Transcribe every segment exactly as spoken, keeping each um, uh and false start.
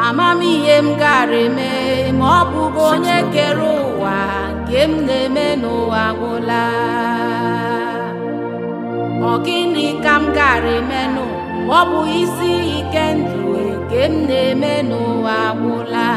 amamihe m gara eme ma ọ bụghị onye kere ụwa nke m na-eme n'ụwa gwụla. Ọ gịnị ka m gara emenụ ma ọ bụ isi ike ndụ nke m na-eme n'ụwa gwụla.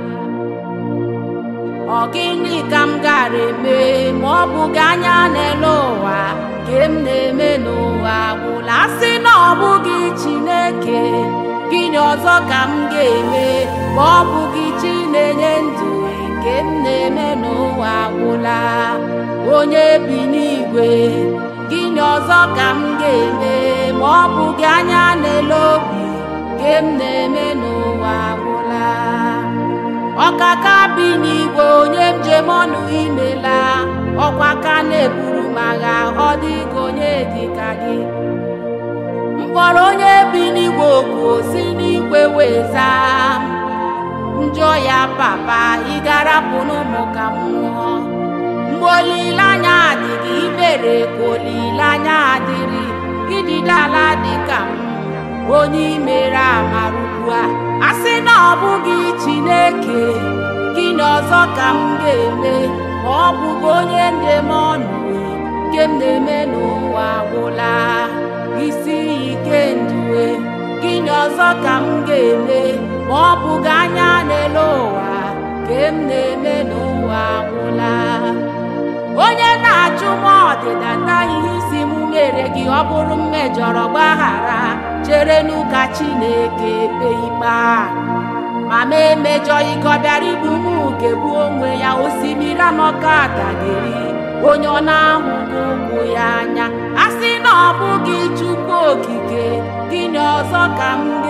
Ọ gịnị ka m gara eme ma ọ bụghị anya n'elu ụwa nke m na-eme n'ụwa gwụla. A sị na ọ bụghị Chineke, gịnị ọzọ ka m ga-eme ma ọ bụghị Chi na-enye ndụ nke m na-eme n'ụwa gwụla. Onye bi n'igwe, gịnị ọzọ ka m ga-eme ma ọ bụghị anya n'elu obi nke m na-eme n'ụwa gwụla. Ọkaka bi n'igwe, onye njem ọnụ imela, ọkwa ka na-eburu m agha, ọ dịghị onye dịka gị. Mkpọrọ onye bi n'igwe okwu, si n'igwe weza njọ ya, papa ị ga-arapụ n'ụmụ ka m nwụọ. Mgbe olileanya adịghị, ibere ka olileanya adịrị, ịdịda ala dịka m onye imere amara ugbu a. A sị na ọ bụghị Chineke, gịnị ọzọ ka m ga-eme ma ọ bụghị onye njem ọnụ nke m na-eme n'ụwa gwụla. Isi ike ndue, gịnị ọzọ ka m ga-eme ma ọ bụghị anya n'elu ụwa nke m na-eme n'ụwa gwụla. Onye na-achụ m ọdịda ntaghị isi m mere gị, ọ bụrụ m mejọrọ gbaghara, chere n'ụka Chineke kpee ikpe. Ma m emejọghị ka ọ bịara igbu m ga-egbu onwe ya. Osimiri anọka dageri onye ọ na-ahụghị ụkwụ ya anya. A sị na ọ bụghị Chukwu okike, gịnị ọzọ ka m